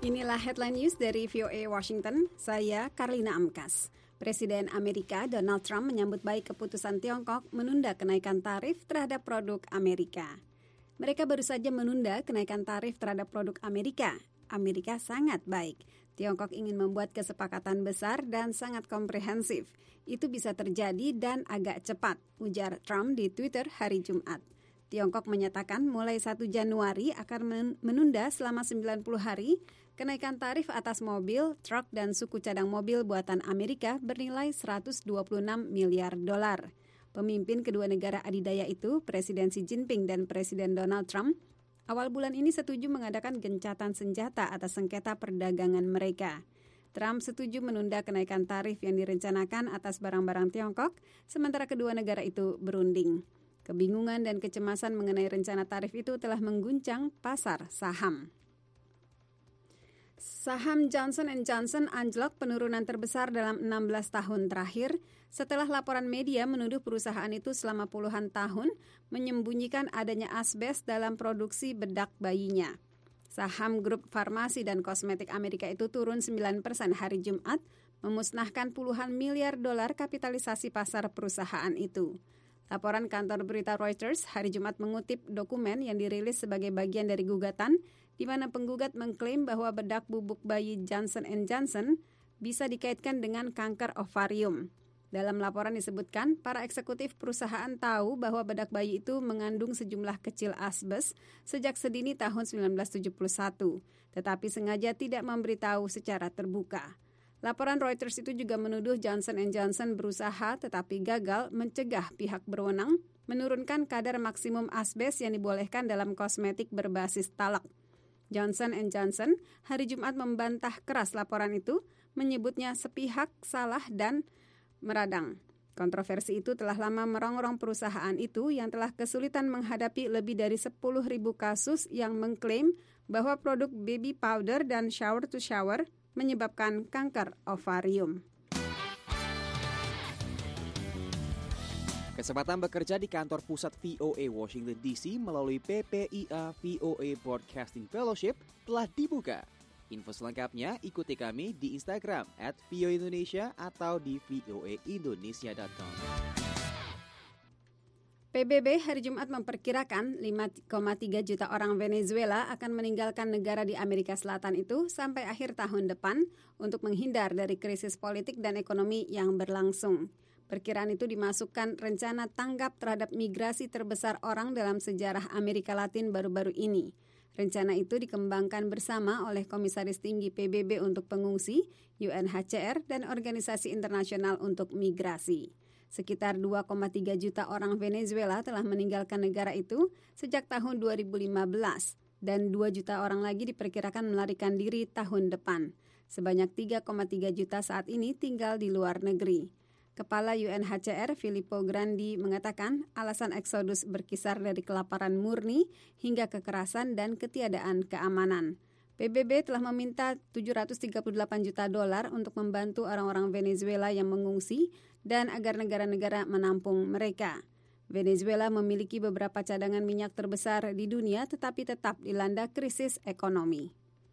Inilah headline news dari VOA Washington, saya Karlina Amkas. Presiden Amerika Donald Trump menyambut baik keputusan Tiongkok menunda kenaikan tarif terhadap produk Amerika. Mereka baru saja menunda kenaikan tarif terhadap produk Amerika. Amerika sangat baik. Tiongkok ingin membuat kesepakatan besar dan sangat komprehensif. Itu bisa terjadi dan agak cepat, ujar Trump di Twitter hari Jumat. Tiongkok menyatakan mulai 1 Januari akan menunda selama 90 hari kenaikan tarif atas mobil, truk, dan suku cadang mobil buatan Amerika bernilai 126 miliar dolar. Pemimpin kedua negara adidaya itu, Presiden Xi Jinping dan Presiden Donald Trump, awal bulan ini setuju mengadakan gencatan senjata atas sengketa perdagangan mereka. Trump setuju menunda kenaikan tarif yang direncanakan atas barang-barang Tiongkok, sementara kedua negara itu berunding. Kebingungan dan kecemasan mengenai rencana tarif itu telah mengguncang pasar saham. Saham Johnson & Johnson anjlok penurunan terbesar dalam 16 tahun terakhir setelah laporan media menuduh perusahaan itu selama puluhan tahun menyembunyikan adanya asbes dalam produksi bedak bayinya. Saham grup farmasi dan kosmetik Amerika itu turun 9% hari Jumat, memusnahkan puluhan miliar dolar kapitalisasi pasar perusahaan itu. Laporan kantor berita Reuters hari Jumat mengutip dokumen yang dirilis sebagai bagian dari gugatan di mana penggugat mengklaim bahwa bedak bubuk bayi Johnson & Johnson bisa dikaitkan dengan kanker ovarium. Dalam laporan disebutkan, para eksekutif perusahaan tahu bahwa bedak bayi itu mengandung sejumlah kecil asbes sejak sedini tahun 1971, tetapi sengaja tidak memberitahu secara terbuka. Laporan Reuters itu juga menuduh Johnson & Johnson berusaha tetapi gagal mencegah pihak berwenang menurunkan kadar maksimum asbes yang dibolehkan dalam kosmetik berbasis talak. Johnson & Johnson hari Jumat membantah keras laporan itu, menyebutnya sepihak, salah, dan meradang. Kontroversi itu telah lama merongrong perusahaan itu yang telah kesulitan menghadapi lebih dari 10.000 kasus yang mengklaim bahwa produk baby powder dan shower-to-shower menyebabkan kanker ovarium. Kesempatan bekerja di kantor pusat VOA Washington DC melalui PPIA VOA Broadcasting Fellowship telah dibuka. Info selengkapnya ikuti kami di Instagram @voaindonesia atau di voaindonesia.com. PBB hari Jumat memperkirakan 5,3 juta orang Venezuela akan meninggalkan negara di Amerika Selatan itu sampai akhir tahun depan untuk menghindar dari krisis politik dan ekonomi yang berlangsung. Perkiraan itu dimasukkan rencana tanggap terhadap migrasi terbesar orang dalam sejarah Amerika Latin baru-baru ini. Rencana itu dikembangkan bersama oleh Komisaris Tinggi PBB untuk Pengungsi, UNHCR, dan Organisasi Internasional untuk Migrasi. Sekitar 2,3 juta orang Venezuela telah meninggalkan negara itu sejak tahun 2015 dan 2 juta orang lagi diperkirakan melarikan diri tahun depan. Sebanyak 3,3 juta saat ini tinggal di luar negeri. Kepala UNHCR Filippo Grandi mengatakan alasan eksodus berkisar dari kelaparan murni hingga kekerasan dan ketiadaan keamanan. PBB telah meminta $738 juta untuk membantu orang-orang Venezuela yang mengungsi dan agar negara-negara menampung mereka. Venezuela memiliki beberapa cadangan minyak terbesar di dunia tetapi tetap dilanda krisis ekonomi.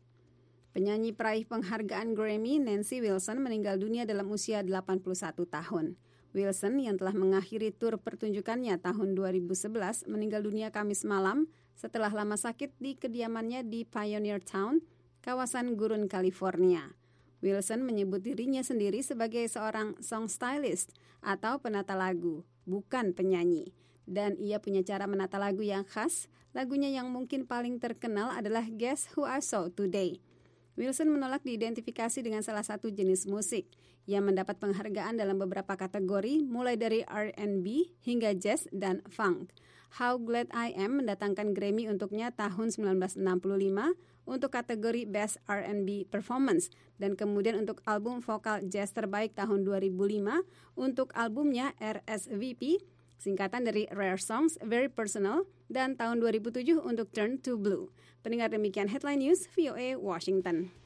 Penyanyi peraih penghargaan Grammy Nancy Wilson meninggal dunia dalam usia 81 tahun. Wilson yang telah mengakhiri tur pertunjukannya tahun 2011 meninggal dunia Kamis malam setelah lama sakit di kediamannya di Pioneer Town, kawasan gurun California. Wilson menyebut dirinya sendiri sebagai seorang song stylist atau penata lagu, bukan penyanyi. Dan ia punya cara menata lagu yang khas. Lagunya yang mungkin paling terkenal adalah Guess Who I Saw Today. Wilson menolak diidentifikasi dengan salah satu jenis musik. Ia mendapat penghargaan dalam beberapa kategori, mulai dari R&B hingga jazz dan funk. How Glad I Am mendatangkan Grammy untuknya tahun 1965 untuk kategori Best R&B Performance dan kemudian untuk album vokal jazz terbaik tahun 2005 untuk albumnya RSVP, singkatan dari Rare Songs, Very Personal, dan tahun 2007 untuk Turn to Blue. Pendengar, demikian Headline News VOA Washington.